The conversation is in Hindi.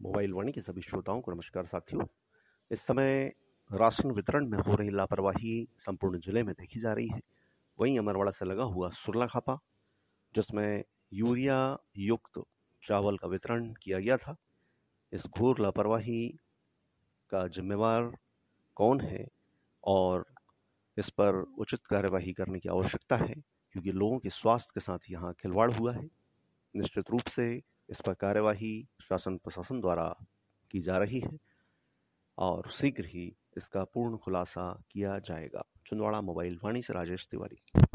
मोबाइल वाणी के सभी श्रोताओं को नमस्कार साथियों। इस समय राशन वितरण में हो रही लापरवाही संपूर्ण जिले में देखी जा रही है। वहीं अमरवाड़ा से लगा हुआ सुरला खापा, जिसमें यूरिया युक्त चावल का वितरण किया गया था, इस घोर लापरवाही का जिम्मेवार कौन है और इस पर उचित कार्यवाही करने की आवश्यकता है, क्योंकि लोगों के स्वास्थ्य के साथ यहाँ खिलवाड़ हुआ है। निश्चित रूप से इस पर कार्यवाही शासन प्रशासन द्वारा की जा रही है और शीघ्र ही इसका पूर्ण खुलासा किया जाएगा। छिंदवाड़ा मोबाइल वाणी से राजेश तिवारी।